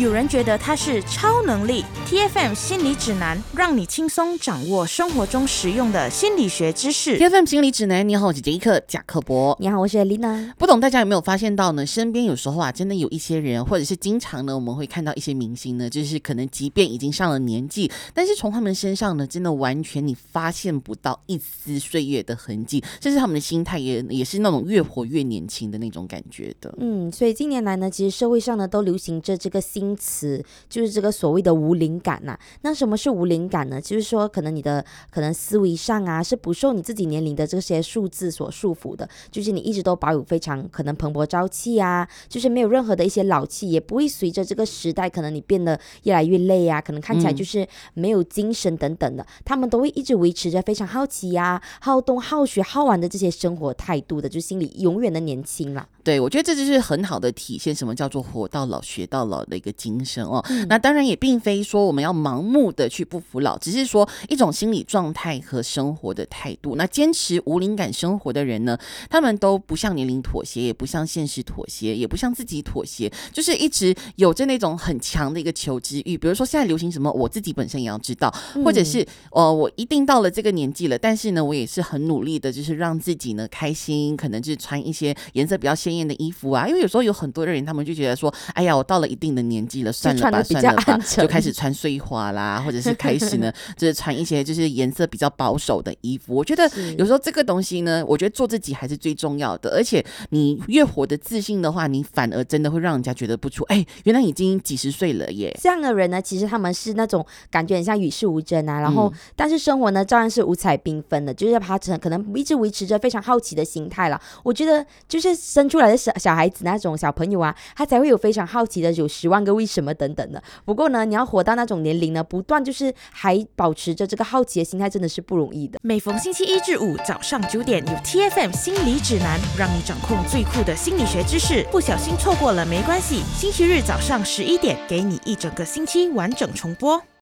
有人觉得它是超能力。 TFM 心理指南，让你轻松掌握生活中实用的心理学知识。 TFM 心理指南，你好，我是杰克贾克伯。 你好，我是 Lina。 不懂大家有没有发现到呢，身边有时候啊，真的有一些人，或者是经常呢，我们会看到一些明星呢，就是可能即便已经上了年纪，但是从他们身上呢，真的完全你发现不到一丝岁月的痕迹，甚至他们的心态也是那种越活越年轻的那种感觉的。 所以近年来呢，其实社会上呢都流行着这个新词，就是这个所谓的无龄感呐。那什么是无龄感呢？就是说可能你的思维上啊是不受你自己年龄的这些数字所束缚的，就是你一直都保有非常可能蓬勃朝气啊，就是没有任何的一些老气，也不会随着这个时代可能你变得越来越累啊，可能看起来就是没有精神等等的，他们都会一直维持着非常好奇啊、好动、好学、好玩的这些生活态度的，就心里永远的年轻啦。 对，我觉得这就是很好的体现什么叫做活到老学到老的一个精神哦。那当然也并非说我们要盲目的去不服老，只是说一种心理状态和生活的态度。那坚持无龄感生活的人呢，他们都不向年龄妥协，也不向现实妥协，也不向自己妥协，就是一直有着那种很强的一个求知欲。比如说现在流行什么，我自己本身也要知道，或者是我一定到了这个年纪了，但是呢，我也是很努力的，就是让自己呢开心，可能就是穿一些颜色比较鲜艳的衣服啊。因为有时候有很多的人，他们就觉得说，哎呀，我到了一定的年纪了，算了吧，算了吧，就开始穿碎花啦，或者是开始呢，就是穿一些就是颜色比较保守的衣服。我觉得有时候这个东西呢，我觉得做自己还是最重要的。而且你越活得自信的话，你反而真的会让人家觉得不出，哎，原来已经几十岁了耶。 这样的人呢，其实他们是那种感觉很像与世无争啊，然后但是生活呢照样是五彩缤纷的，就是他可能一直维持着非常好奇的心态啦。我觉得就是生出来的小孩子那种小朋友啊，他才会有非常好奇的，有10万个为什么等等的。不过呢，你要活到那种年龄呢，不断就是还保持着这个好奇的心态，真的是不容易的。 每逢星期1至5早上9点，有 TFM 心理指南，让你掌控最酷的心理学知识。不小心错过了没关系，星期日早上11点，给你一整个星期完整重播。